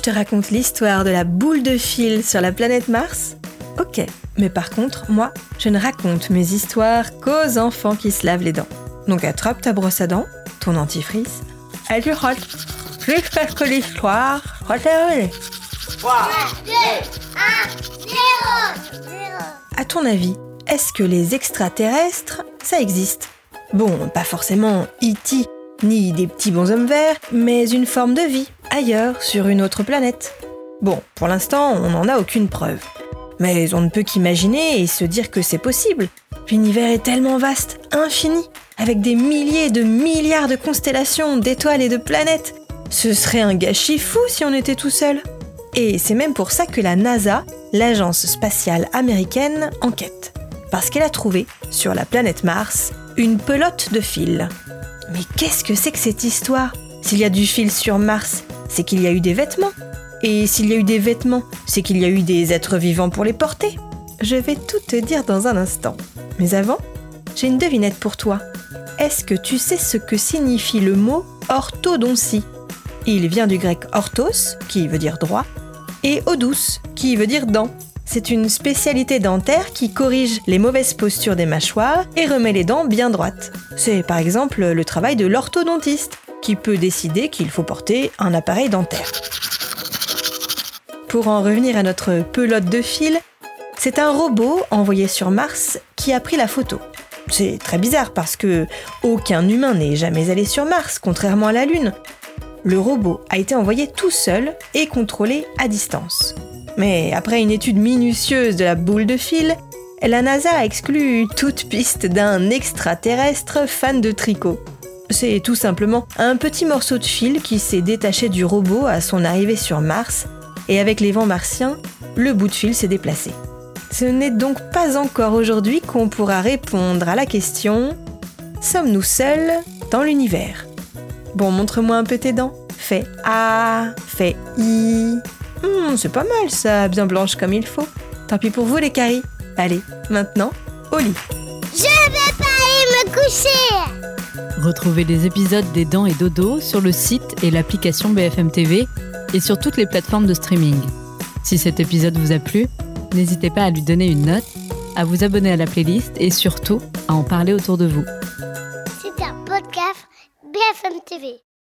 je te raconte l'histoire de la boule de fil sur la planète Mars ? Ok, mais par contre, moi, je ne raconte mes histoires qu'aux enfants qui se lavent les dents. Donc attrape ta brosse à dents, ton dentifrice, et tu frottes. Juste parce que l'histoire, frotte-les. 3, 2, 1, 0. À ton avis, est-ce que les extraterrestres, ça existe ? Bon, pas forcément E.T., ni des petits bonshommes verts, mais une forme de vie, ailleurs, sur une autre planète. Bon, pour l'instant, on n'en a aucune preuve. Mais on ne peut qu'imaginer et se dire que c'est possible. L'univers est tellement vaste, infini, avec des milliers de milliards de constellations, d'étoiles et de planètes. Ce serait un gâchis fou si on était tout seul. Et c'est même pour ça que la NASA, l'agence spatiale américaine, enquête. Parce qu'elle a trouvé, sur la planète Mars, une pelote de fil. Mais qu'est-ce que c'est que cette histoire ? S'il y a du fil sur Mars, c'est qu'il y a eu des vêtements. Et s'il y a eu des vêtements, c'est qu'il y a eu des êtres vivants pour les porter. Je vais tout te dire dans un instant. Mais avant, j'ai une devinette pour toi. Est-ce que tu sais ce que signifie le mot orthodontie ? Il vient du grec orthos, qui veut dire droit, et odous, qui veut dire dent. C'est une spécialité dentaire qui corrige les mauvaises postures des mâchoires et remet les dents bien droites. C'est par exemple le travail de l'orthodontiste, qui peut décider qu'il faut porter un appareil dentaire. Pour en revenir à notre pelote de fil, c'est un robot envoyé sur Mars qui a pris la photo. C'est très bizarre parce que aucun humain n'est jamais allé sur Mars, contrairement à la Lune. Le robot a été envoyé tout seul et contrôlé à distance. Mais après une étude minutieuse de la boule de fil, la NASA a exclu toute piste d'un extraterrestre fan de tricot. C'est tout simplement un petit morceau de fil qui s'est détaché du robot à son arrivée sur Mars, et avec les vents martiens, le bout de fil s'est déplacé. Ce n'est donc pas encore aujourd'hui qu'on pourra répondre à la question « Sommes-nous seuls dans l'univers ?» Bon, montre-moi un peu tes dents. Fais A, fais I. C'est pas mal ça, bien blanche comme il faut. Tant pis pour vous les caries. Allez, maintenant, au lit. Je vais pas aller me coucher. Retrouvez les épisodes des Dents et Dodo sur le site et l'application BFM TV et sur toutes les plateformes de streaming. Si cet épisode vous a plu, n'hésitez pas à lui donner une note, à vous abonner à la playlist et surtout à en parler autour de vous. C'est un podcast BFM TV.